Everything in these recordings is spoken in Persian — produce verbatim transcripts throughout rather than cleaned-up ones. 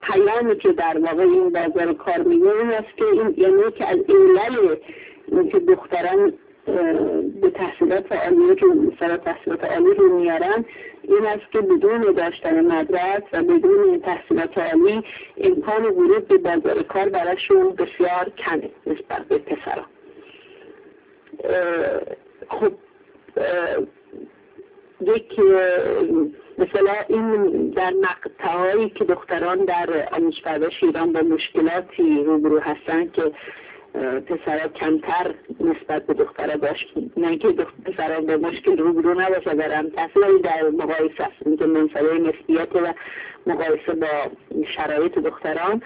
پیامی که در واقع این بازار کار میگه این است که این یعنی که از علل اینکه دختران به تحصیلات عالیه که مثلا تحصیلات عالی رو میارن این است که بدون داشتن مدرک و بدون تحصیلات عالی امکان ورود به بازار کار براشون بسیار کمه نسبت به پسران. خب یک مثلا این در مقطعهایی که دختران در آموزش پرورش ایران با مشکلاتی روبرو هستن که پسرها کمتر نسبت به دخترها داشت، نه که پسرها به مشکل روبرو نباشه برن تحصیل در مقایسه است که منصبه نسبیت و مقایسه با شرایط دختران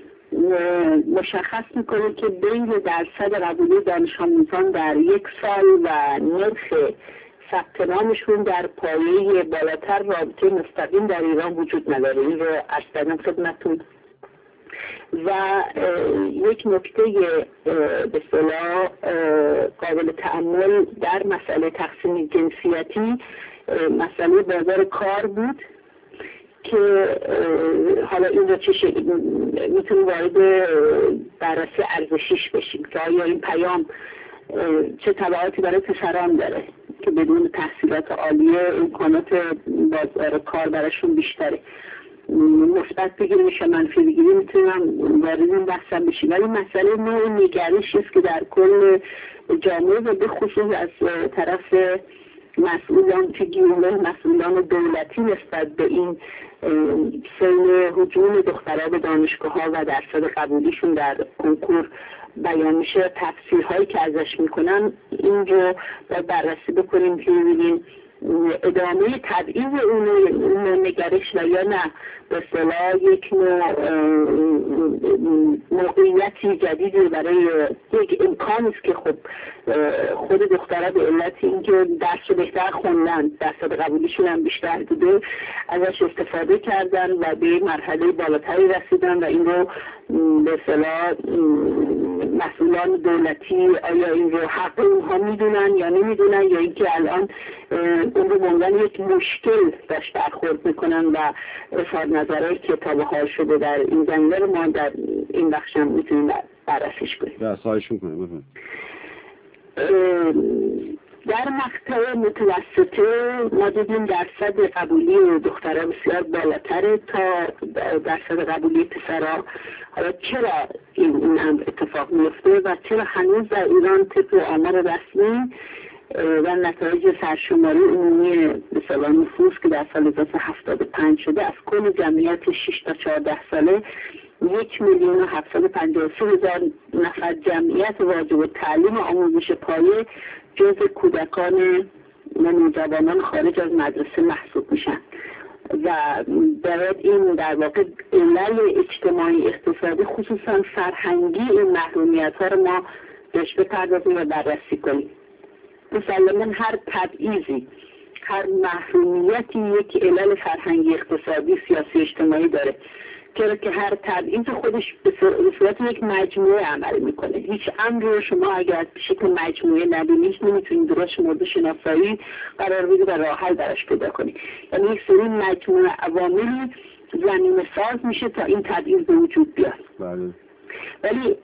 مشخص میکنه که بین درصد قبولی دانش آموزان در یک سال و نرخ ثبت نامشون در پایه بالاتر رابطه مستقیم در ایران وجود نداره. این رو عرض کردم خدمتتون. و یک نکته به اصطلاح قابل تأمل در مسئله تقسیم جنسیتی مسئله بازار کار بود که حالا این رو چه شکل میتونیم وارد بررسی ارزشیش بشیم که آیا این پیام چه تبعاتی برای پسران داره که بدون تحصیلات عالیه امکانات بازار کار براشون بیشتره. مثبت بگیریم میشه منفی بگیریم میتونم وارد این بحثم بشیم، ولی مسئله نوع نگرشی است که در کل جامعه و به خصوص از طرف مسئولان که گیومه مسئولان دولتی نسبت به این سیل هجوم دخترها به دانشگاه ها و درصد قبولیشون در کنکور بیان میشه، تفسیرهایی که ازش میکنن این رو بررسی بکنیم که ببینیم ادامه تبعیض اون نگرش و یا نه به اصطلاح یک نوع موقعیتی جدیدی برای یک امکان است که خب خود دخترها به علت اینکه درس رو بهتر خوندن درصد قبولیشون هم بیشتر بوده ازش استفاده کردن و به مرحله بالاتری رسیدن و این رو به اصطلاح مسئولان دولتی آیا این رو حق اونها میدونن یا نمیدونن یا اینکه الان اون رو مونگن یک مشکل داشت برخورد میکنن و اظهار نظرهای که تابعه شده در این زمینه رو ما در این بخش هم میتونیم بررسیش کنیم. در خواهشون کنیم. در مقطع متوسطه ما دیدیم درصد قبولی دخترها بسیار بالاتره تا درصد قبولی پسرها. حالا چرا این, این امر اتفاق میفته و چرا هنوز در ایران طبق آمار رسمی و نتایج سرشماری عمومی مثلا نفوس که در سال هزار و سیصد و هفتاد و پنج شده از کل جمعیت شش تا چهارده ساله یک میلیون و هفتصد و پنجاه و سه هزار نفر جمعیت واجب التعلیم آموزش پایه جزء کودکان و نوجوانان خارج از مدرسه محسوب میشن و باید این در واقع علل اجتماعی اقتصادی خصوصا فرهنگی این محرومیت ها رو ما بهش بپردازیم و بررسی کنیم. مسلماً هر تبعیضی هر محرومیتی یک علل فرهنگی اقتصادی سیاسی اجتماعی داره، چرا که هر تبعیض خودش به صورت یک مجموعه عمل میکنه. هیچ امری رو شما اگر به شکل مجموعه نبینید نمیتونید درست مورد شناسایی قرار بدید و راه حل براش پیدا کنید. یعنی یک سری مجموعه عواملی زمینه ساز میشه تا این تبعیض به وجود بیاد. بله. ولی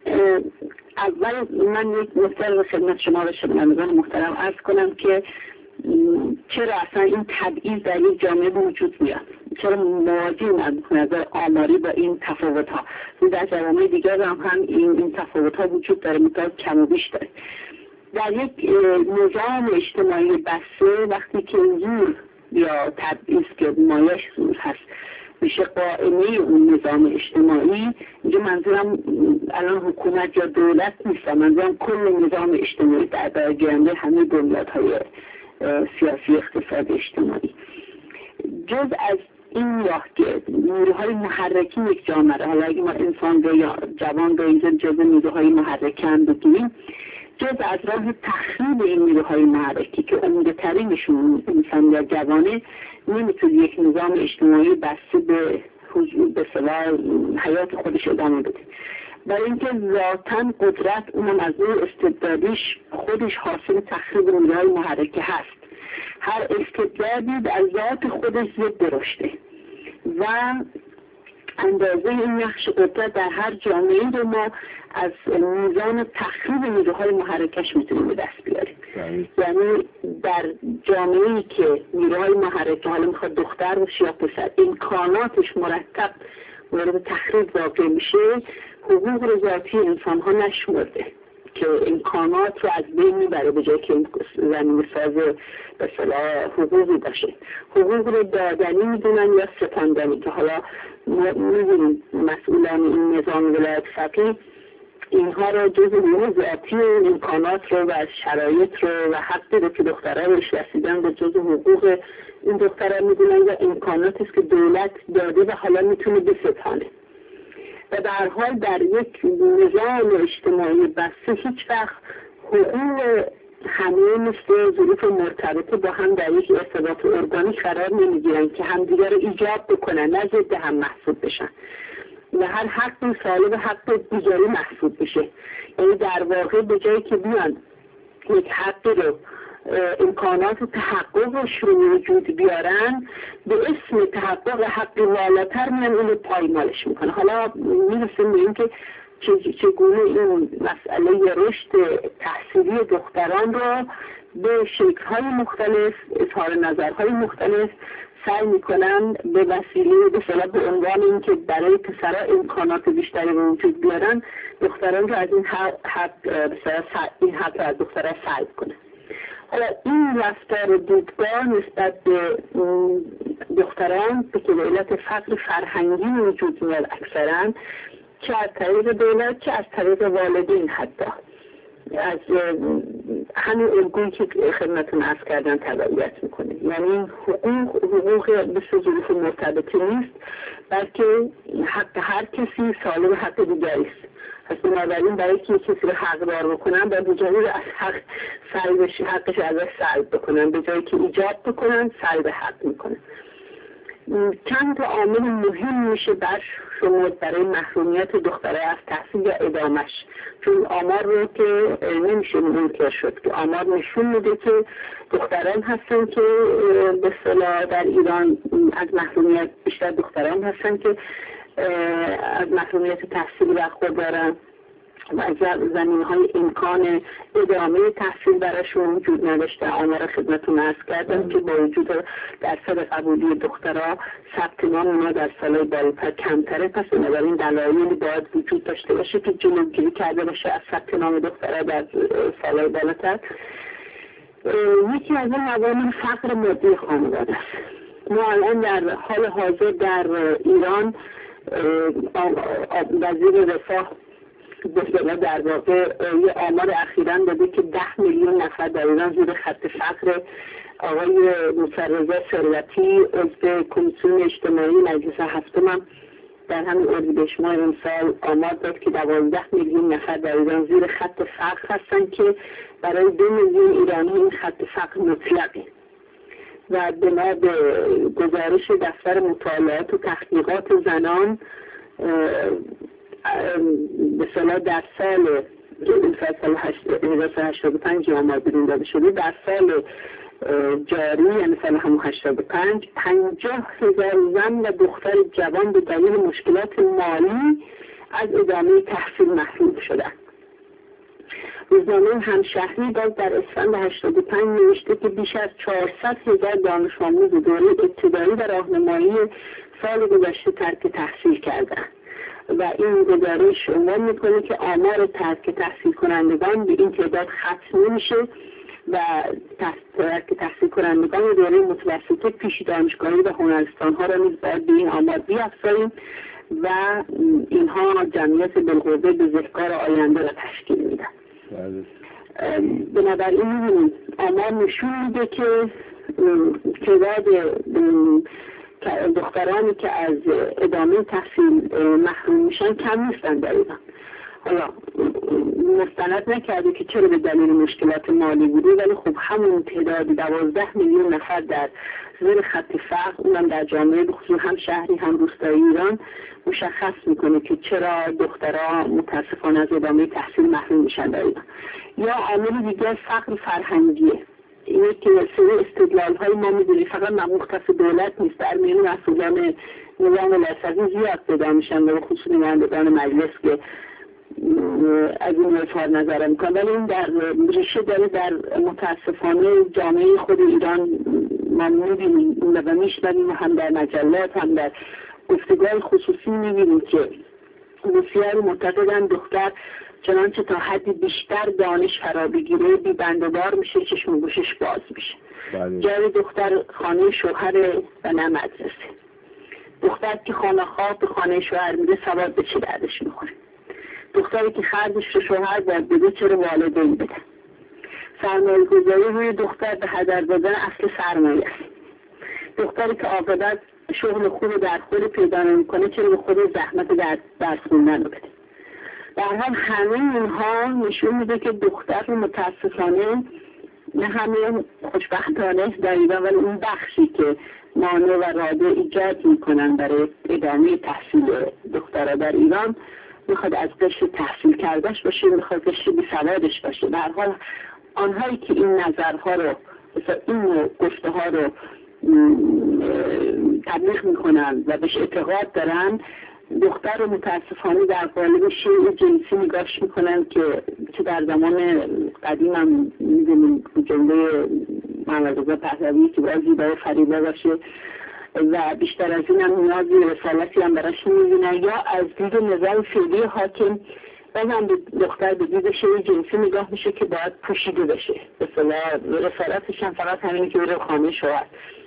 اول من یک نکته رو خدمت شما و شنوندگان محترم عرض کنم که چرا اصلا این تبعیض در یک جامعه وجود میاد، چرا مواجهیم از نظر آماری با این تفاوت ها. در جوامع دیگر هم, هم این, این تفاوت ها وجود داره، مقدار کم و بیش داره. در یک نظام اجتماعی بسته وقتی که زور یا تبعیض که مایش زور هست میشه قائمه اون نظام اجتماعی، اینجا منظورم الان حکومت یا دولت نیست، منظورم کل نظام اجتماعی در برگرنده همه بنیادهای سیاسی اقتصاد اجتماعی. جز از این راه که نیروهای محرکی یک جامعه، حالا اگه ما انسان رو یا جوان رو اینجا جز نیروهای محرکی هم بگیم، جز از راه تخریب این نیروهای محرکی که عمده ترینشون انسان یا جوانه نمیتونه یک نظام اجتماعی بسته به حضور به صلاح حیات خودش ادامه بده، برای اینکه ذاتاً قدرت اونم از اون استبدادیش خودش حاصل تخریب نیروهای محرکه هست. هر استبدادی از ذات خودش ضد رشده و اندازه این نقش قدرت در هر جامعه رو ما از میزان تخریب نیروهای محرکش میتونیم به دست بیاریم. یعنی در جامعه‌ای که نیروهای محرکه، حالا میخواد دختر باشه یا پسر، امکاناتش مرتب مورد تخریب واقع میشه، حقوق رو ذاتی انسان ها نشمرده که امکانات رو از بین میبره به جای که زمین ساز به صلاح حقوقی باشه. حقوق رو دادنی میدونن یا ستاندنی، که حالا میدونیم مسئولان این نظام ولایت فقیه اینها رو جز حقوق ذاتی و امکانات رو و شرایط رو و حقی رو که دخترها روش رسیدن به جز حقوق این دخترها میدونن یا امکاناتی است که دولت داده و حالا میتونه بستانه. و در حال در یک نظام اجتماعی بسته هیچ وقت حقوق همه مثل ظروف مرتبطه با هم در یک ارتباط ارگانیک قرار نمیگیرن که همدیگر رو ایجاب بکنن، نه ضد هم محسوب بشن و هر حقی صالح حق دیگری محسوب بشه. یعنی در واقع به جایی که بیان یک حقی رو امکانات تحققش رو وجود بیارن، به اسم تحقق حق والاتر میان اون رو پایمالش میکنه. حالا میرسیم به این که چگونه این مسئله رشد تحصیلی دختران را به شکل‌های مختلف، اظهار نظرهای مختلف سعی میکنن به وسیله به صلاح به عنوان این که برای پسرها امکانات بیشتری به وجود بیارن، دختران رو از این حق به صلاح این حق از دخترها سلب کنن. حالا این رفتار دیدگاه نسبت به دختران به که به علت فقر فرهنگی وجود میاد اکثرا، چه از طریق دولت چه از طریق والدین، حتی از همین الگویی که خدمتون عرض کردن تبعیت میکنه. یعنی حقوق حقوق به ظروف مرتبطه نیست، بلکه حق هر کسی صالح حق دیگری است. پس بنابراین برای که کسی رو حقدار بکنن باید بجایی رو از حق سلبش حقش ازش سلب بکنن، به جایی که ایجاد بکنن سلب حق میکنن. چند تا عامل مهم میشه بر شما برای محرومیت دختره از تحصیل یا ادامش، چون آمار رو که نمیشه منکر شد که آمار نشون میده که دختران هستن که به اصطلاح در ایران از محرومیت بیشتر دختران هستن که از محرومیت تحصیل برخوردارن و از زمینهای امکان ادامه تحصیل براشون وجود نداشته. آمار خدمتون عرض کردم که با وجود درصد قبولی دخترها ثبت نام اونا در سالهای بالاتر کمتره، پس بنابراین دلایلی باید وجود داشته باشه که جلوگیری کرده باشه از ثبت نام دخترها در سالهای بالاتر. یکی از این عوامل فقر مادی خانواده است. ما الان در حال حاضر در ایران وزیر رفاه بسیار در واقع یه آمار اخیراً داده که ده میلیون نفر در ایران زیر خط فقر. آقای مصرضا ثروتی عضو کمیسیون اجتماعی مجلس هفتم هم در همین اردیبهشت ماه امسال آمار داد که دوازده میلیون نفر در ایران زیر خط فقر هستن که برای دو میلیون ایرانی این خط فقر مطلقه. و بنا به گزارش دفتر مطالعات و تحقیقات زنان به صلاح در سال سال هزار و سیصد و هشتاد و پنج آمار بیرون داده شده، در سال جاری یعنی سال همون هشتاد و پنج پنجاه هزار زن و دختر جوان به دلیل مشکلات مالی از ادامه تحصیل محروم شدند. روزنامه همشهری باز در اسفند هشتاد و پنج نوشته که بیش از چهارصد هزار دانش آموز دوره ابتدایی و راهنمایی سال گذشته ترک تحصیل کردند و این گزارش عنوان میکنه که آمار ترک تحصیل کنندگان به این تعداد ختم نمیشه و ترک تحصیل کنندگان دوره متوسطه پیش دانشگاهی و هنرستان ها را نیز باید به این آمار بیافزاییم و اینها جمعیت بالقوه بزهکار آینده را تشکیل میدن. بنابراین می‌بینیم آمار نشون میده که تعداد دخترانی که از ادامه تحصیل محروم میشن کم نیستن در ایران. حالا مستند نکرده که چرا به دلیل مشکلات مالی بوده، ولی خب همون تعداد دوازده میلیون نفر در زیر خط فقر، اونم در جامعه بخصوص هم شهری هم روستایی ایران، مشخص میکنه که چرا دخترها متاسفانه از ادامه تحصیل محروم میشن در ایران. یا عامل دیگر فقر فرهنگیه. یک سری استدلال های ما میدونی فقط مختص دولت نیست، در میان مسئولان نظام ولایتی زیاد پیدا میشن به خصوص نمایندگان مجلس که از این اظهار نظر میکنن، ولی این در ریشه داره در متاسفانه جامعه خود ایران. ما میبینیم و میشنویم هم در مجلات هم در گفتگوهای خصوصی میبینیم که بسیاری معتقدن دختر چنانچه تا حدی بیشتر دانش فرا بگیره بی بنده‌دار میشه، چشم و گوشش باز میشه. جای دختر خانه شوهر و نه مدرسه. دختر که خانه خواب به خانه شوهر میره سواد به چه دردش میخوره؟ دختری که خرجش رو شوهر باید بده چرا والدین بدن؟ سرمایه گذاری روی دختر به هدر دادن اصل سرمایه است. دختری که عاقبت شغل خوب در خود پیدا نمیکنه چرا به خود زحمت در درس خوندن رو بده؟ در حال همه اینها نشون میده که دختر رو متاسفانه نه همه خوشبختانه در ایران، ولی اون بخشی که مانع و راده ایجاد میکنن برای ادامه تحصیل دخترها در ایران میخواد از قشر تحصیل کردش باشه، میخواد قشر بی سوادش باشه. در حال آنهایی که این نظرها رو مثلا این گفته ها رو تبلیغ میکنن و بهش اعتقاد دارن، دختر رو متاسفانه در قالب شیء جنسی نگاهش میکنن که چه در زمان قدیم هم میدونیم جمله محمد رضا پهلوی که باید زیبای فریبا باشه و بیشتر از این هم نیازی رسالتی هم براش نمیبینن، یا از دید نظام فعلی حاکم بازم دختر به دید شیء جنسی نگاه میشه که باید پوشیده بشه. مثلا رسالتش هم فقط همینه که بره خانه شوهر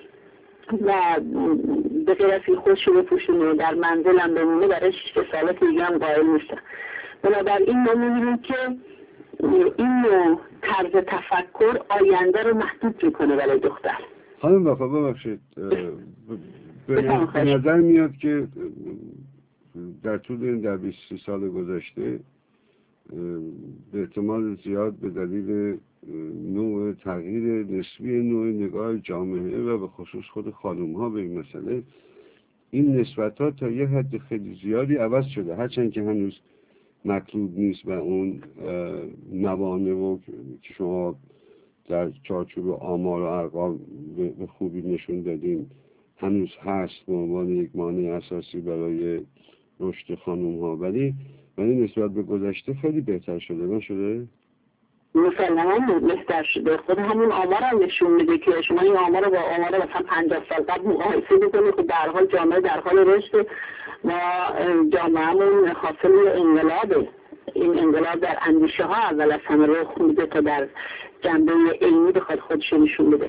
و به غیر از این خودش رو بپوشونه، در منزل هم بمونه، برایش رسالت دیگه هم قائل نیستن. بنابراین ما میبینیم که این طرز تفکر آینده رو محدود میکنه برای دختر. خانم وفا ببخشید، به نظر میاد که در طول این در بیست سال گذشته به احتمال زیاد به دلیل نوع تغییر نسبی نوع نگاه جامعه و به خصوص خود خانم ها به این مسئله، این نسبت ها تا یه حد خیلی زیادی عوض شده، هرچند که هنوز مطلوب نیست و اون موانع و که شما در چارچوب آمار و ارقام به خوبی نشون دادیم هنوز هست به عنوان یک مانع اساسی برای رشد خانم ها، ولی ولی نسبت به گذشته خیلی بهتر شده نشده؟ مسلماً بهتر شده. خود همون آمار هم نشون میده که شما این آمار رو با آمار مثلا پنجاه سال قبل مقایسه بکنید که در حال جامعه در حال رشد و جامعهمون حاصل انقلابه. این انقلاب در اندیشه ها اول از همه رخ میده تا در جنبه علمی بخواد خودش نشون بده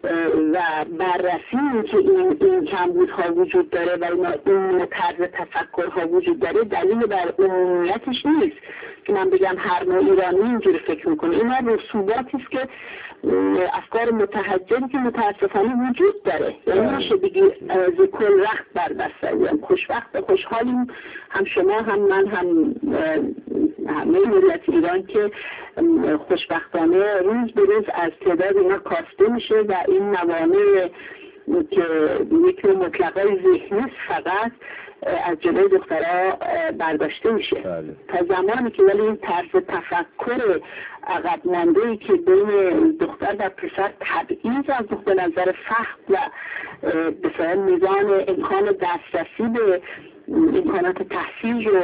و بررسی این که این این کمبودها وجود داره و این طرز تفکرها وجود داره دلیل بر عمومیتش نیست که من بگم هر نوع ایرانی اینجوری فکر میکنه. این رسوباتی است که افکار متحجری که متاسفانه وجود داره، یعنی میشه بگی از کل رخت بربسته. یعنی خوشبخت خوشحالیم هم شما هم من هم همه ملت ایران که خوشبختانه روز به روز از تعداد اینا کاسته میشه و این موانع که یک مطلقه ذهنی فقط از جلوی دخترها برداشته میشه. بله. تا زمانی که ولی این طرز تفکر عقب مانده‌ای که بین دختر و پسر تبعیض از نقطه نظر فهم و به میزان امکان دسترسی به امکانات تحصیل رو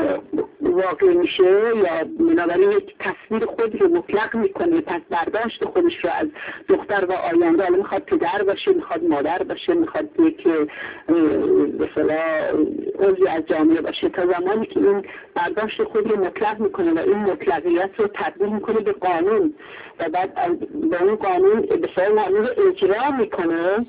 واقع میشه یا بنابراین یک تصویر خود رو مطلق میکنه، پس برداشت خودش رو از دختر و آینده، حالا میخواد پدر باشه، میخواد مادر باشه، میخواد یک به اصطلاح عضوی از جامعه باشه، تا زمانی که این برداشت خود رو مطلق میکنه و این مطلقیت رو تبدیل میکنه به قانون و بعد به اون قانون به صورت قانون اجرا میکنه،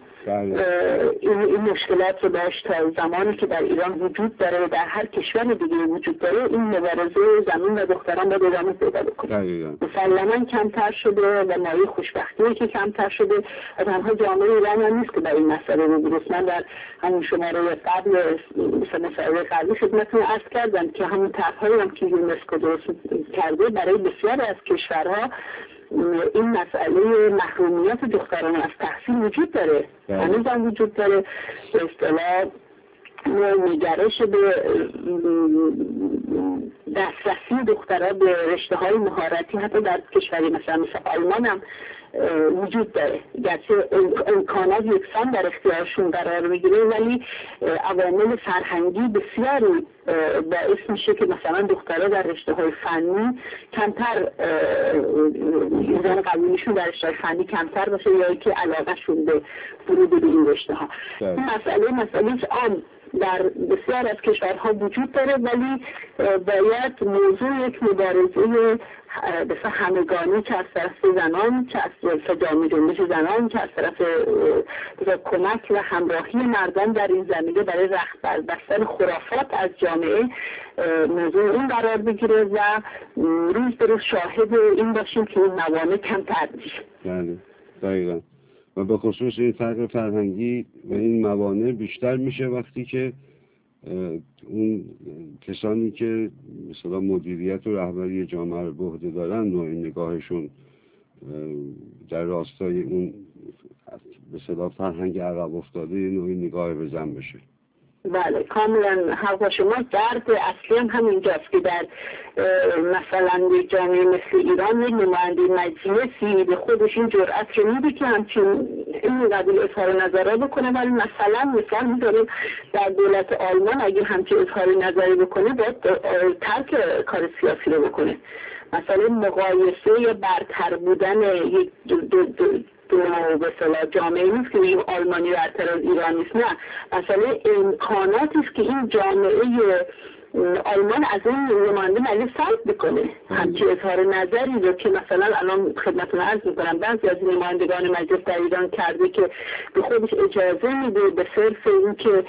این, این مشکلات رو داشت تا زمانی که در ایران وجود داره و در هر کشور دیگه وجود داره. این مبارزه زمین و دختران باید ادامه پیدا بکنه. مسلماً کمتر شده و مایه خوشبختی که کمتر شده و تنها جامعه ایران هم نیست که در این مسئله رو درست. من در همون شماره قبل مسئله قبلی خدمتتون عرض کردم که همون طرح‌هایی هم که یونسکو درست کرده برای بسیاری از کشورها این مسئله محرومیت دختران از تحصیل وجود داره، هنوز هم وجود داره. به اصطلاح نگرش به دسترسی دخترها به رشته های مهارتی حتی در کشوری مثلا مثل آلمان هم وجود داره، گرچه امکانات یکسان در اختیارشون قرار بگیره ولی عوامل فرهنگی بسیاری باعث میشه که مثلا دخترها در رشته‌های فنی کمتر میزان قبولیشون در رشته‌های فنی کمتر باشه یا که علاقه‌شون به ورود به این رشته‌ها. این مسئله مسئله عام در بسیار از کشورها وجود داره ولی باید موضوع یک مبارزه بسیار همگانی که از طرف زنان، که از طرف جامعه جنبش زنان، که از طرف کمک و همراهی مردان در این زمینه برای رخت بستن خرافات از جامعه موضوع این قرار بگیره و روز به روز شاهد این باشیم که این موانع کمتر میشه. بله دقیقاً. و به خصوص این فرق فرهنگی و این موانع بیشتر میشه وقتی که اون کسانی که مثلا مدیریت و رهبری جامعه رو به عهده دارن و این نگاهشون در راستای اون مثلا فرهنگ عقب افتاده نوعی نگاه به زن بشه. بله کاملا حق شما. درد اصلی هم همینجاست که در مثلا جامعه مثل ایران یک نماینده مجلسی به خودش این جرأت رو میده که همچین این قبیل اظهار نظره بکنه، ولی مثلا مثال میداریم در دولت آلمان اگه همچین اظهار نظری بکنه باید ترک کار سیاسی رو بکنه. مثلا مقایسه یا برتر بودن یک دو دو دو دو به اصطلاح جامعه نیست که این آلمانی برتر از ایران نیست، نه، مثلا امکاناتی است که این جامعه آلمان از این نماینده مجلس سلب بکنه. همچین اظهار نظری رو که مثلا الان خدمتتون عرض میکنم بعضی از نمایندگان مجلس در ایران کرده که به خودش اجازه میده به صرف این که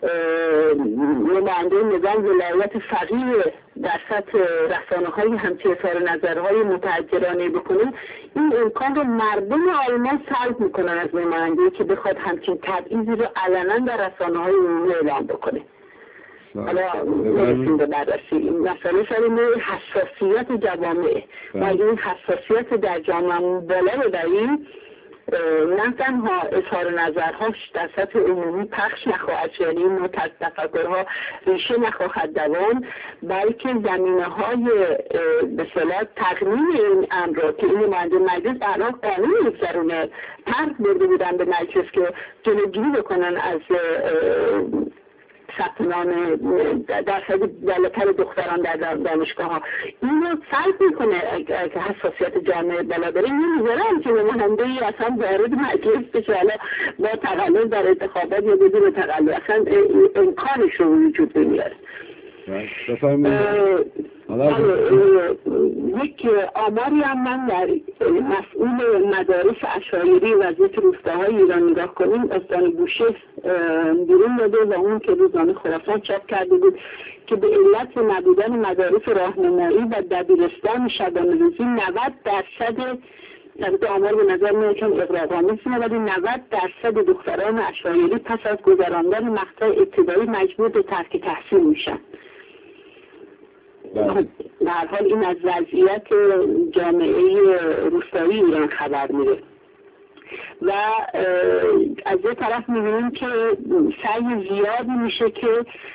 نماینده نظام ولایت فقیه در سطح رسانه های همچین اظهار نظرهای متحجرانه بکنه، این امکان رو مردم آلمان سلب میکنن از نماینده که بخواد همچین تبعیضی رو علنا در رسانه های عمومی اعلام بکنه. حالا نرسیم به بررسی این مسئله سر نوع حساسیت جوامع و اگه این حساسیت در جامعه بالا ببریم نه تنها اظهار نظرهاش در سطح عمومی پخش نخواهد شد، یعنی این تفکرها ریشه نخواهد دوان، بلکه زمینه های به اصطلاح تقنین این امر را که این نماینده مجلس برای قانون میگذرونه طرح برده بودن به مجلس که جلوگیری بکنن از ثبت نام درصد بالاتر دختران در دانشگاه ها، این رو سلب میکنه که حساسیت جامعه بالا بره. نمیذارم که نماینده ای اصلا وارد مجلس بشه حالا با تقلب در انتخابات یا بدون تقلب، اصلا امکانش رو وجود نمیاره. یک آماری هم من در مسئول مدارس عشایری وضعیت روستاهای ایران نگاه کنیم، استان بوشه بیرون داده و اون که روزنامه خراسان چاپ کرده بود که به علت نبودن مدارس راهنمایی و دبیرستان شبانه‌روزی نود درصد البته آمار به نظر میاد که اغراق‌آمیز ولی نود درصد دختران عشایری پس از گذراندن مقطع ابتدایی مجبور به ترک تحصیل میشن. در هر حال این از وضعیت جامعه روستایی ایران خبر میده و از یه طرف میبینیم که سعی زیادی میشه که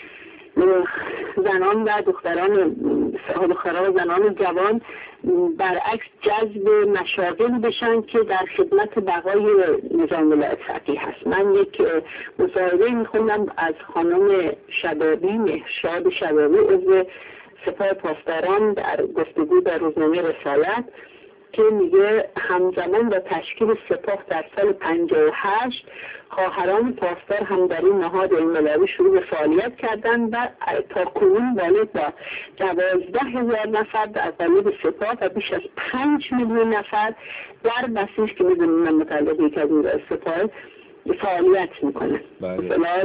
زنان و دختران دختران و زنان جوان برعکس جذب مشاغل بشن که در خدمت بقای نظام ولایت فقیه هست. من یک مصاحبه میخوندم از خانم شبابی، مهرشاد شبابی، عضو سپاه پاسداران، در گفتگو در روزنامه رسالت که میگه همزمان با تشکیل سپاه در سال پنجاه و هشت خواهران پاسدار هم در این نهاد المللی شروع به فعالیت کردند و تا کنون بالغ با دوازده هزار نفر در قالب سپاه و بیش از پنج میلیون نفر در بسیج که میدونیم من متعلقی که از این سپاه فعالیت میکنه. مثلا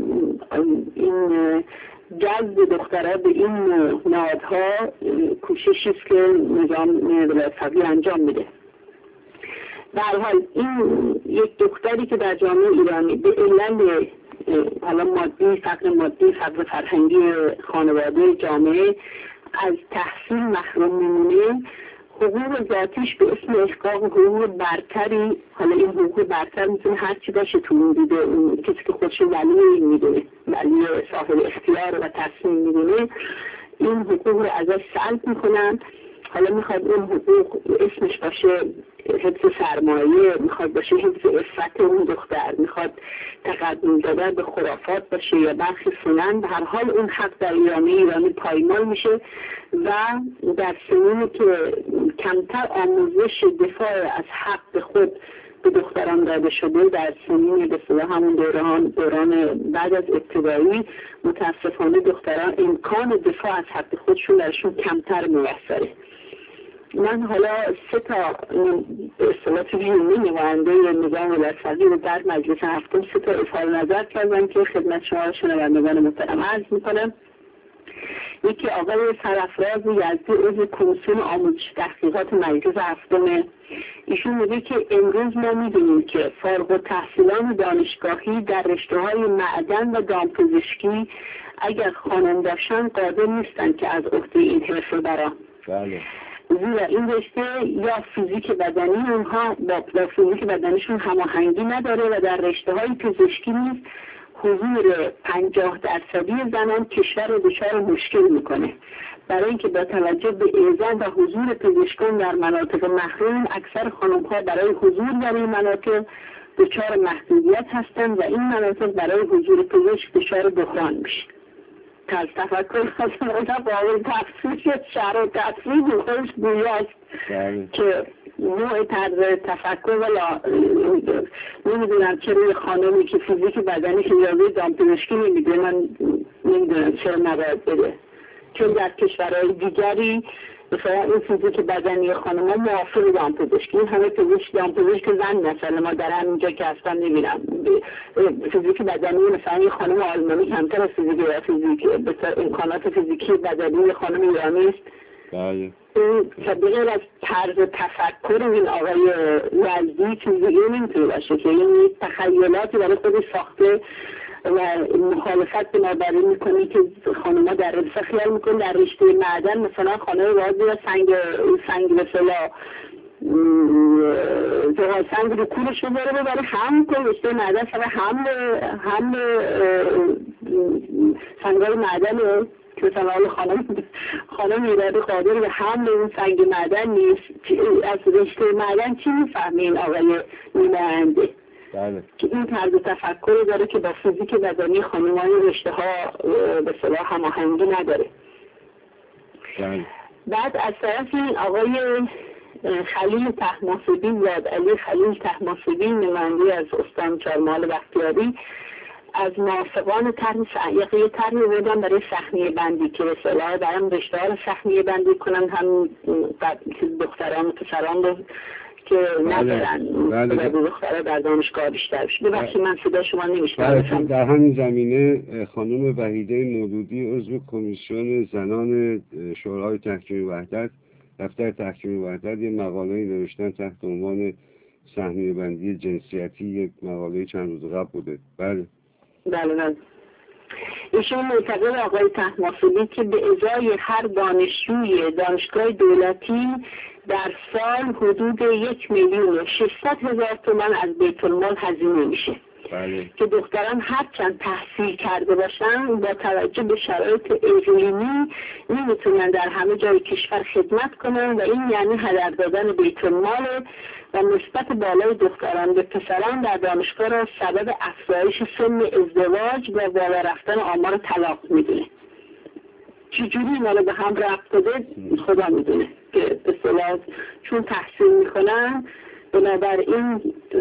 این جذب دخترها به این نهادها کوششی است که نظام ولایت فقیه انجام میده. در حال این یک دختری که در جامعه ایرانی به علل حالا مادی، فقر مادی، فقر فرهنگی خانواده جامعه از تحصیل محروم میمونه، حقوق ذاتیش به اسم احقاق حقوق برتری، حالا این حقوق برتر میتونه هر چی باشه تو اون دیده، اون کسی که خودش ولی میدونه، ولی صاحب اختیار و تصمیم میدونه، این حقوق رو ازش سلب میکنن. حالا میخواد اون حقوق اسمش باشه حفظ سرمایه، میخواد باشه حفظ عفت اون دختر، میخواد تقدم دادن به خرافات باشه یا برخی سنن، به هر حال اون حق در ایرانی ایرانی پایمال میشه و در سنینی که کمتر آموزش دفاع از حق خود به دختران داده شده، در سنین به اصطلاح همون دوران دوران بعد از ابتدایی، متاسفانه دختران امکان دفاع از حق خودشون درشون کمتر میسره. من حالا سه تا به اصطلاح ویژگی نماینده نظام ولایت‌فقیه رو در مجلس هفتم سه تا اظهار نظر کردم که خدمت شما شنوندگان محترم عرض میکنم. یکی آقای سرافراز یزدی عضو کمیسیون آموزش تحقیقات مجلس هفتم، ایشون میگه که امروز ما میدونیم که فارغ التحصیلان دانشگاهی در رشته‌های معدن و دامپزشکی اگر خانم داشتن قادر نیستن که از عهده این حرفه برن. بله. زیرا این رشته یا فیزیک بدنی اونها با فیزیک بدنیشون هماهنگی نداره و در رشته‌های پزشکی نیز حضور پنجاه درصدی زنان کشور رو دچار مشکل میکنه، برای اینکه با توجه به اعزام و حضور پزشکان در مناطق محروم اکثر خانم‌ها برای حضور در این مناطق دچار محدودیت هستند و این مناطق برای حضور پزشک دچار بحران میشه. از تفکر خواستم آدم باید تفسیر شهر و تفسیر بخورش گویاست که نوع طرز تفکر ولا نمیدونم چه روی خانمی که فیزیک بدنی که یازه دامپزشکی نمیده، من نمیدونم چرا نباید بده، چون در کشورهای دیگری مثلا این فیزیک بدنی خانم ها موافق دامپزشکی، این همه پزشک دامپزشک زن مثلا ما در همینجا که اصلا نمیرم فیزیک بدنی مثلا یه خانم آلمانی کمتر از فیزیک و فیزیک امکانات فیزیکی بدنی خانم ایرانی است. بله. که بغیر از طرز تفکر این آقای یزدی چیزی نمیتونه باشه که این تخیلاتی برای خودش ساخته و مخالفت بنابراین میکنی که خانم ها در رشته خیال میکنی در رشته معدن مثلا خانم باید بیا سنگ سنگ مثلا زغال سنگ رو کورش رو بره ببره حمل کن، رشته معدن سر حمل حمل سنگای معدن که مثلا خانم خانم ایرانی قادر به حمل اون سنگ معدن نیست. از رشته معدن چی میفهمه این آقای نماینده؟ بله. که این طرز تفکر داره که با فیزیک بدنی خانم‌های رشته ها به صلاح هماهنگی نداره. بله. بعد از طرف این آقای خلیل طهماسبی، زاد علی خلیل طهماسبی، نماینده از استان چهارمحال بختیاری، از موافقان طرح یه طرحی بودن برای سهمیه بندی که به صلاح برام رشته ها رو سهمیه بندی کنن، هم دختران و پسران رو که ندارن بله. دخترها در دانشگاه بیشتر بشه. ببخشید من صدا شما نمیشنوم. در همین زمینه خانم وحیده مولودی عضو کمیسیون زنان شورای تحکیم وحدت دفتر تحکیم وحدت یه مقاله نوشتن تحت عنوان سهمیه بندی جنسیتی، یک مقاله چند روز قبل بوده. بله بله بله. ایشون معتقد آقای طهماسبی که به ازای هر دانشجوی دانشگاه دولتی در سال حدود یک میلیون و ششصد هزار تومان از بیت المال هزینه میشه. بله. که دختران هرچند تحصیل کرده باشن با توجه به شرایط اقلیمی نمیتونن در همه جای کشور خدمت کنن و این یعنی هدر دادن بیت المال و نسبت بالای دختران به پسران در دانشگاه را سبب افزایش سن ازدواج و بالا رفتن آمار طلاق میدونه. چجوری اینا رو به هم ربط داده خدا میدونه که به اصطلاح چون تحصیل میکنن بنابراین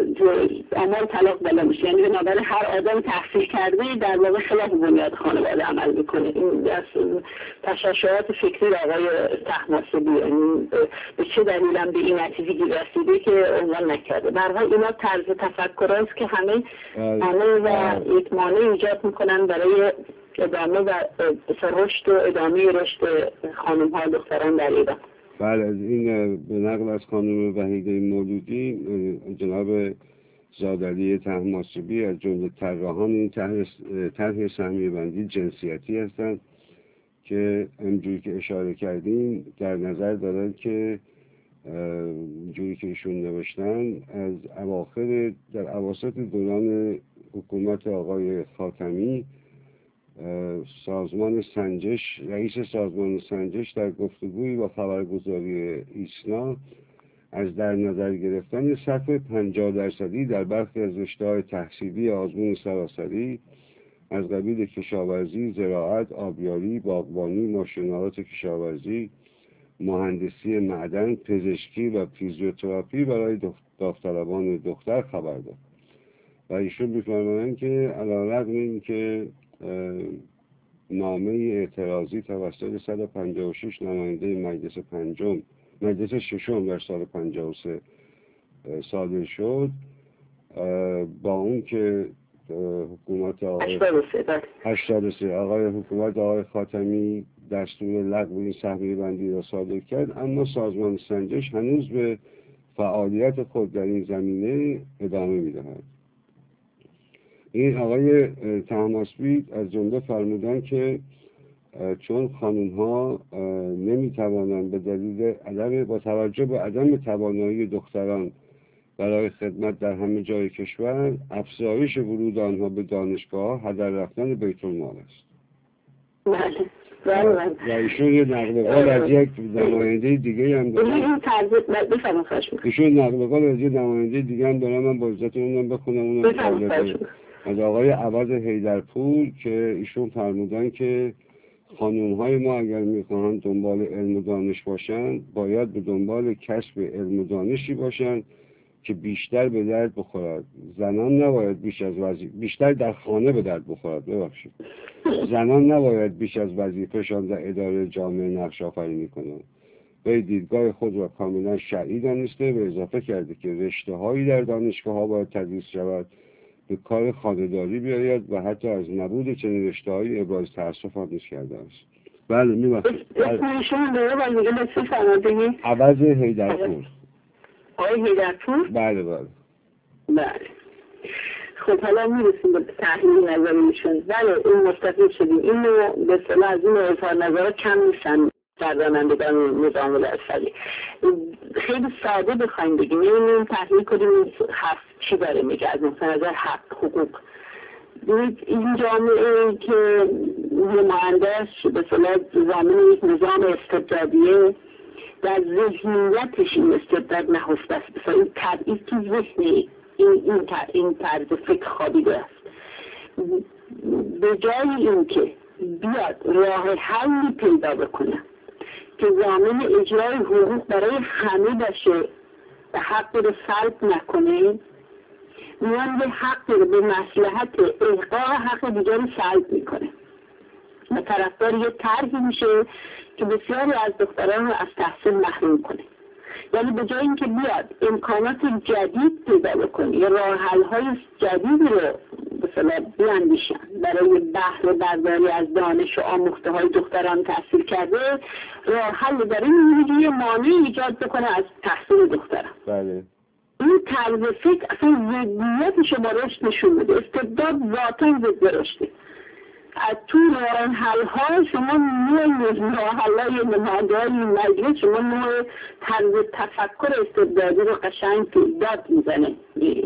آمار طلاق بالا میشه، یعنی بنابراین هر آدم تحصیل کرده در واقع خلاف بنیاد خانواده عمل میکنه. این از تشعشعات فکری آقای طهماسبی، یعنی به چه دلیل هم به این نتیجه رسیده که عنوان نکرده. به هر حال اینا طرز تفکرهاست که همه مانع و یک مانع ایجاد میکنن برای ادامه و رشد و ادامه رشد خانم ها دختران در ایران. بله. از این به نقل از خانم وحیده مولودی، جناب زادعلی طهماسبی از جمله طراحان این طرح سهمیه بندی جنسیتی هستند که همونجوری که اشاره کردیم در نظر دارن که جوری که ایشون نوشتن از اواخر در اواسط دوران حکومت آقای خاتمی سازمان سنجش رئیس سازمان سنجش در گفتگویی با خبرگزاری ایسنا از در نظر گرفتن سطح پنجاه درصدی در برخی از رشته‌های تحصیلی آزمون سراسری از قبیل کشاورزی، زراعت، آبیاری، باغبانی، ماشین‌آلات کشاورزی، مهندسی معدن، پزشکی و فیزیوتراپی برای داوطلبان دختر خبر داد. و ایشون می‌فرمایند که علی‌رغم اینکه نامه اعتراضی توسط صد و پنجاه و شش نماینده مجلس پنجم مجلس ششم در سال پنجاه و سه صادر شد، با اون که حکومت آقای هشتاد و سه آقای حکومت آقای خاتمی دستور لغو این سهمیه بندی را صادر کرد، اما سازمان سنجش هنوز به فعالیت خود در این زمینه ادامه می‌دهد. این آقای طهماسبی از جمله فرمودن که چون خانم‌ها نمی‌توانند به دلیل عدم با توجه به عدم توانایی دختران برای خدمت در همه جای کشور، افزایش ورود آنها به دانشگاه هدر رفتن بیت المال است. بله. و ایشون یه نقل قول از یک نماینده دیگه هم دارن. این ترجمه بفرمایید خواهش می‌کنم. ایشون نقل قول از یک نماینده دیگه هم دارن، من با اجازهتون اونم بخونم. اونم از آقای عوض حیدرپور که ایشون فرمودن که خانوم‌های ما اگر می‌خواهند دنبال علم و دانش باشند، باید به دنبال کسب علم و دانشی باشند که بیشتر به درد بخورد. زنان نباید بیش از وظیفه بیشتر در خانه به درد بخورد. ببخشید. زنان نباید بیش از وظیفه‌شان در اداره جامعه نقش آفرینی کنند. به دیدگاه خود را کاملا شرعی دانسته و اضافه کرده که رشته‌هایی در دانشگاه‌ها باید تدریس شود به کار خانه‌داری بیاید و حتی از نبود چنین رشته‌هایی ابراز تأسف هم نیز کرده است. بله می‌بخشید. اسمشون داره ولی دیگه لطفاً فرمودید. عوض حیدرپور. آقای حیدرپور؟ بله بله. بله. خب حالا میرسیم به تحلیل نظریشون. بله این مستفید شدیم. اینو به اصطلاح از این اظهار نظرات کم نیستن گردانندگان نظام الاسلامی. خیلی ساده بخوایم بگیم این تحلیل کنیم حرف چی داره میگه از نظر حق حقوق. این جامعه که نماینده‌اش به اصطلاح ضامن یک نظام استبدادیه، در ذهنیتش این استبداد نهفته است. مثلا این تبعیض تو ذهن این این این طرز فکر خوابیده است. به جای اینکه بیاد راه حلی پیدا بکنه که ضامن اجرای حقوق برای همه باشه و حق رو سلب نکنه، میان به حق رو به مصلحت احقاق حق دیگری سلب میکنه و طرفدار یه طرحی میشه که بسیاری از دختران رو از تحصیل محروم کنه. یعنی به جای اینکه بیاد امکانات جدید پیدا بکنه یا راه حل‌های جدیدی رو مثلا بیاندیشن برای بهره برداری از دانش و آموخته های دختران تحصیل کرده، راه حل برای این یه مانعی ایجاد بکنه از تحصیل دختران. بله. این طرز فکر اصلا ضدیتش رو با رشد نشون میده. استبداد ذاتاً ضد رشده. از تو راه حل‌ها شما نوع راه حل‌های نمادهای مجلس شما نوع طرز تفکر استبدادی رو قشنگ داد میزنه.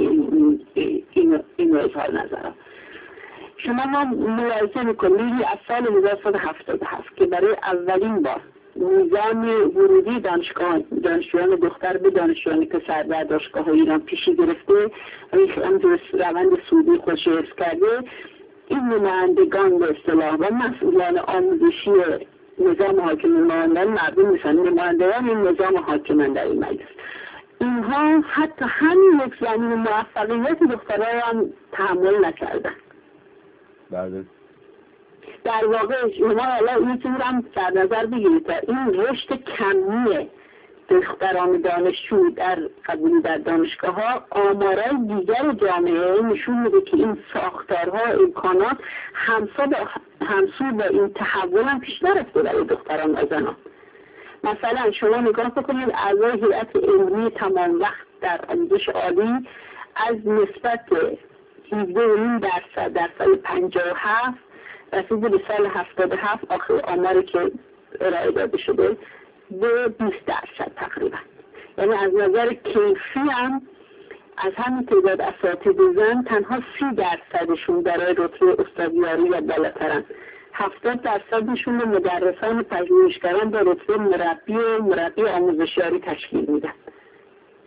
این اظهار نظرم شما ما ملاحظه میکنید از سال هزار و سیصد و هفتاد و هفت که برای اولین بار نظام ورودی دانشگاه دانشجویان دختر به دانشجویان پسر در دانشگاه ایران پیشی گرفته و این روند سعودی خودش حفظ کرده، این نمایندگان به اصطلاح و مسئولان آموزشی نظام حاکم ماندن مردم میشن، نمایندگان این نظام حاکمان در این مجلس، اینها حتی همین یک زمین موفقیت دختران هم تحمل نکردن. بله. در واقع شما حالا یه چیزی هم در نظر بگیرید، این رشد کمی دختران دانشجو در قبولی در دانشگاه ها آمارای دیگر جامعه نشون میده که این ساختارها امکانات همسو با این تحول هم پیش نرفته برای دختران و زنان. مثلا شما نگاه بکنید اعضای هیئت علمی تمام وقت در آموزش عالی از نسبت هفده و نیم درصد در سال پنجاه و هفت رسید به سال هفتاد و هفت آخر آماری که ارائه داده شده به بیست درصد تقریبا. یعنی از نظر کیفی هم از همین تعداد اساتید زن تنها سی درصدشون برای رتبه استادیاری و بالاترن، هفتاد درصدشون مدرسان پژوهشگران با رتبه مربی و مربی آموزشیاری تشکیل میدن.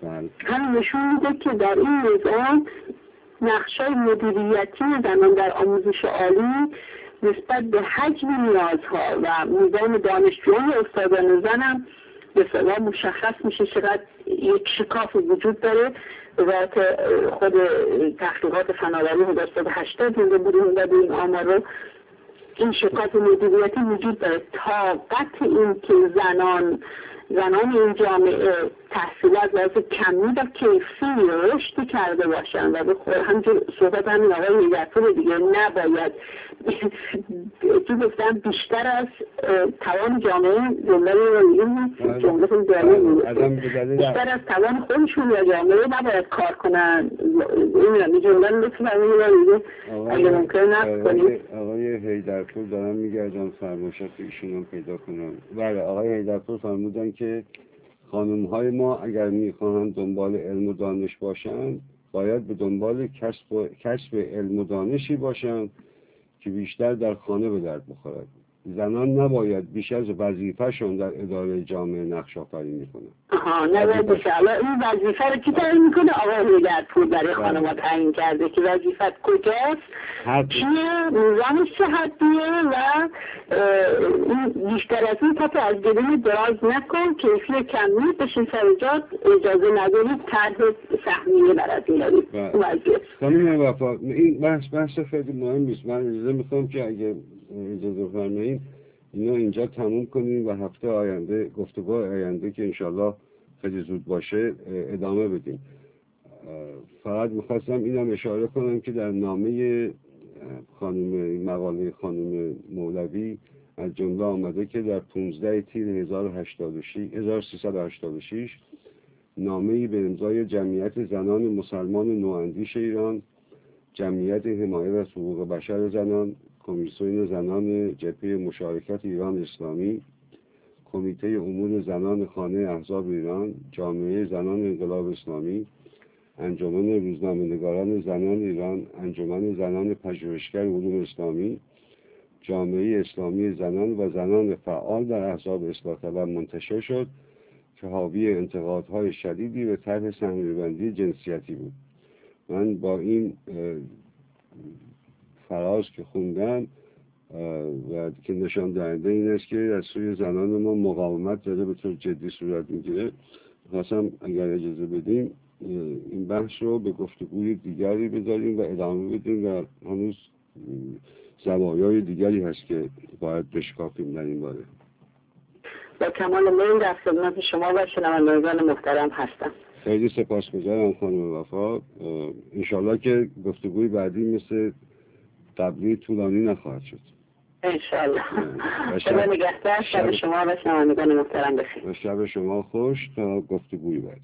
هم نشون میده که در این نظام نقشای مدیریتی زنان در آموزش عالی نسبت به حجم نیازها و میزان دانشجویان استادان زن هم به صلاح مشخص میشه چقدر یک شکاف وجود داره. وقت خود تحقیقات فناوری هزار و سیصد و هشتاد زنده بودیم و به این آمار رو این شکاف مدیریتی وجود داره. طاقت این که زنان زنان این جامعه تحصیل از لحاظ کمی و کیفی رشد کرده باشن و به خود همجور صحبت همین آقای هیدرپور دیگه نباید تو گفتم بیشتر از توان جامعه جمله رو میگیم جمله رو داریم بیشتر از توان خودشون یا جامعه نباید کار کنن. این جمله رو لطفا میگیم اگه ممکن نفت کنیم. آقای هیدرپور دارم میگردم فرمایشات ایشون هم پیدا کنم. بله آقای هیدرپور فرمودن که خانم های ما اگر میخواهند دنبال علم و دانش باشند باید به دنبال کسب, کسب علم و دانشی باشند که بیشتر در خانه به درد بخورد. زنان نباید بیش از وظیفه‌شون در اداره جامعه نقش آفرینی کنند. آها نباید باشه. حالا این وظیفه رو کی تعیین میکنه؟ آقای هیدرپور برای خانم‌ها تعیین کرده که وظیفت کجاست؟ چیه؟ نظامش چه حدیه؟ و این بیشتر از این کتو از گلوی دراز نکن، کیفی کمی بشین سر جات، اجازه ندارید طرح سهمیه برات میارید. خانم وفا این بحث بحث خیلی مهم است. من اجازه میخوام که اگه اجازه فرمایید اینا اینجا تموم کنیم و هفته آینده گفتگو آینده که انشالله خیلی زود باشه ادامه بدیم. فقط میخواستم اینم اشاره کنم که در نامه خانم مقاله خانم مولوی از جمله آمده که در پانزده تیر هزار و سیصد و هشتاد و شش نامه‌ای به امضای جمعیت زنان مسلمان نواندیش ایران، جمعیت حمایت از حقوق بشر زنان، کمیسیون زنان جبهه مشارکت ایران اسلامی، کمیته امور زنان خانه احزاب ایران، جامعه زنان انقلاب اسلامی، انجمن روزنامه‌نگاران زنان ایران، انجمن زنان پژوهشگر علوم اسلامی، جامعه اسلامی زنان و زنان فعال در احزاب اصلاح طلب منتشر شد که حاوی انتقادهای شدیدی به طرح سهمیه‌بندی جنسیتی بود. من با این فراز که خوندم و که نشان دهنده این است که از سوی زنان ما مقاومت داره به طور جدی صورت میگیره. خواستم اگر اجازه بدیم این بحث رو به گفتگوی دیگری بذاریم و ادامه بدیم و هنوز زوایای دیگری هست که باید بشکافیم در این باره. با کمال میل در خدمت شما و شنوندگان محترم هستم. خیلی سپاسگزارم خانم وفا. انشالله که گفتگوی بعدی مثل قبلی طولانی نخواهد شد. انشالله. خدا نگهدار. شب شما و شنوندگان محترم بخیر. و شب شما خوش تا گفتگوی بعدی.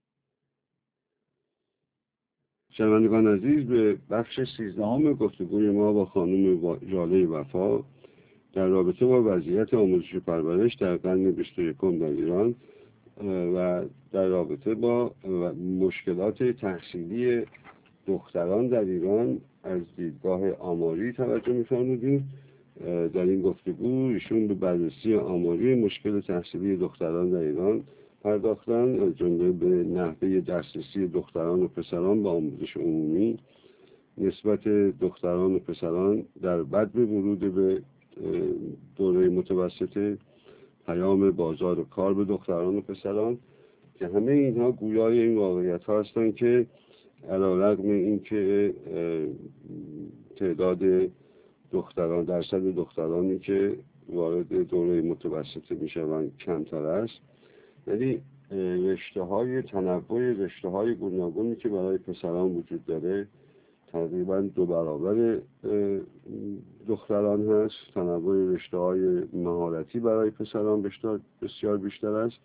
شنوندگان عزیز، به بخش سیزدهم گفتگوی ما با خانم ژاله وفا در رابطه با وضعیت آموزش و پرورش در قرن بیست و یکم در ایران و در رابطه با مشکلات تحصیلی دختران در ایران از دیدگاه آماری توجه می‌فرمودیم. در این گفتگو ایشون به بررسی آماری مشکل تحصیلی دختران در ایران پرداختن، از جمله به نحوه دسترسی دختران و پسران به آموزش عمومی، نسبت دختران و پسران در بدو ورود به دوره متوسطه، پیام بازار کار به دختران و پسران، که همه اینها گویای این واقعیت ها هستند که علیرغم اینکه تعداد دختران درصد دخترانی که وارد دوره متوسطه میشوند کمتر است، یعنی رشته های تنوع رشته های گوناگونی که برای پسران وجود داره تقریبا دو برابر دختران هست. تنوع رشته های مهارتی برای پسران بسیار بیشتر است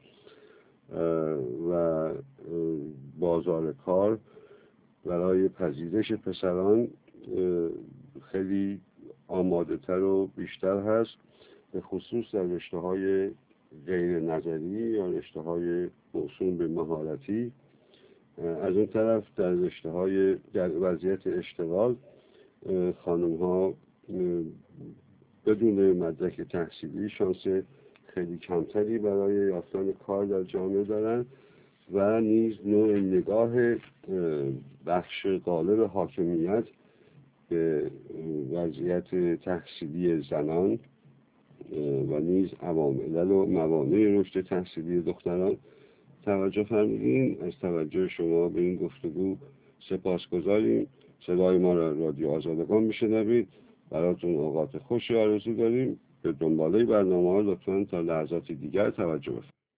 و بازار کار برای پذیرش پسران خیلی آماده تر و بیشتر هست، به خصوص در رشته های غیر نظری یا رشته های موسوم به مهارتی. از اون طرف در رشته های در وضعیت اشتغال خانم ها بدون مدرک تحصیلی شانس خیلی کمتری برای یافتن کار در جامعه دارن و نیز نوع نگاه بخش غالب حاکمیت به وضعیت تحصیلی زنان و نیز عوامل و موانع رشد تحصیلی دختران توجه فرمودین. از توجه شما به این گفتگو سپاسگزاریم. صدای ما را رادیو آزادگان میشنوید. براتون اوقات خوشی آرزو داریم. به دنباله برنامه ها لطفاً تا لحظات دیگر توجه بفرمایید.